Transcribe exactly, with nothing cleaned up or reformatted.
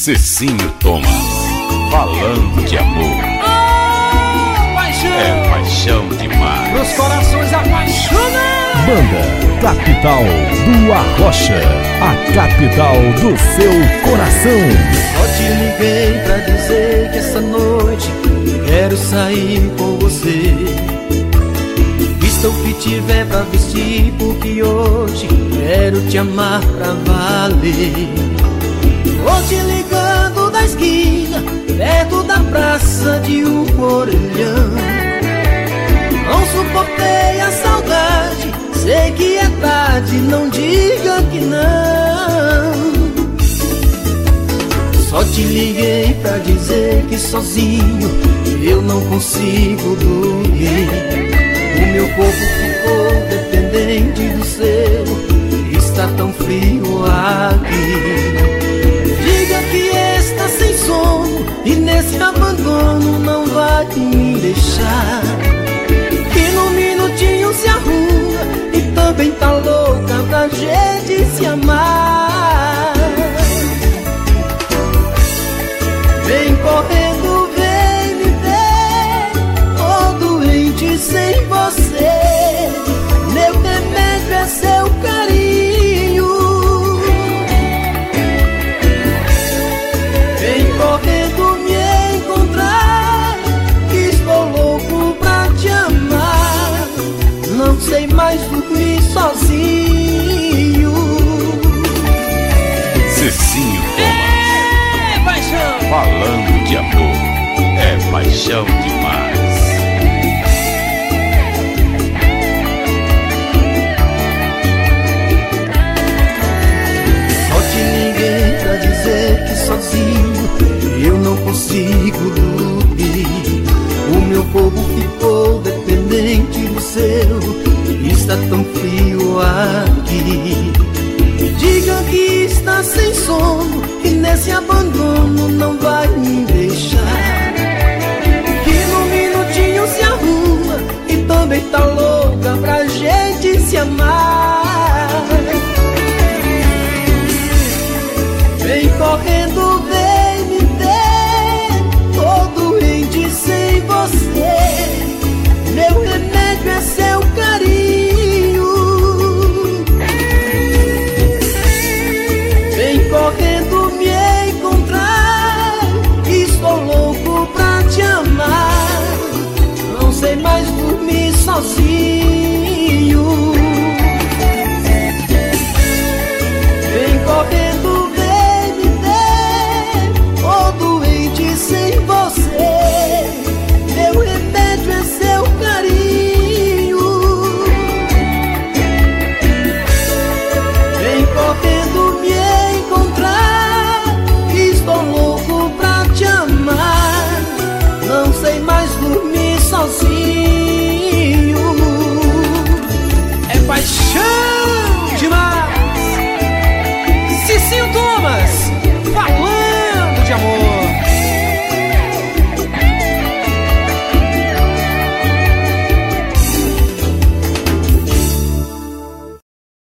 Cecinho Thomas, falando de amor. Oh, paixão. É paixão demais. Pros corações apaixonados. Banda Capital do Arrocha, a capital do seu coração. Só te liguei pra dizer que essa noite quero sair com você. Vista o que tiver pra vestir, porque hoje quero te amar pra valer. Vou te ligando da esquina, perto da praça de um orelhão. Não suportei a saudade, sei que é tarde, não diga que não. Só te liguei pra dizer que sozinho eu não consigo dormir. O meu corpo ficou dependente do seu, está tão frio aqui. Diga que está sem sono e nesse abandono não vai me deixar. Que no minutinho se arruma e também tá louca pra gente se amar. Vem correndo, vem me ver, tô doente sem você. Meu remédio é seu carinho. Vem correndo me encontrar, que estou louco pra te amar. Não sei mais dormir sozinho. Cecinho Thomas, É paixão. falando de amor. É paixão demais. Só te liguei pra dizer que sozinho eu não consigo dormir. O meu corpo ficou dependente do seu, está tão frio aqui. Diga que está sem sono e nesse abandono não vai me deixar. Que no minutinho se arruma e também tá louca pra gente se amar. Vem correndo